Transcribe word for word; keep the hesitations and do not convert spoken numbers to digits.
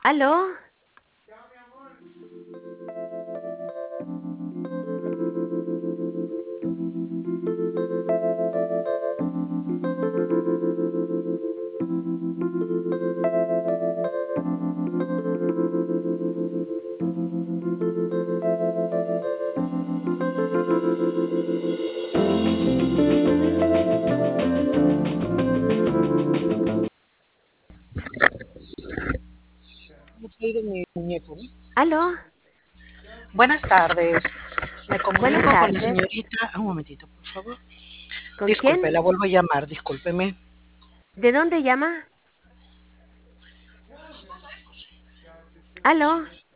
¿Aló? ¿Cómo te ha ido mi muñeco, no? ¿Aló? Buenas tardes. Me Buenas comunico con la tardes. señorita. Un momentito, por favor. ¿Con Disculpe, quién? la vuelvo a llamar, discúlpeme. ¿De dónde llama? ¿Aló?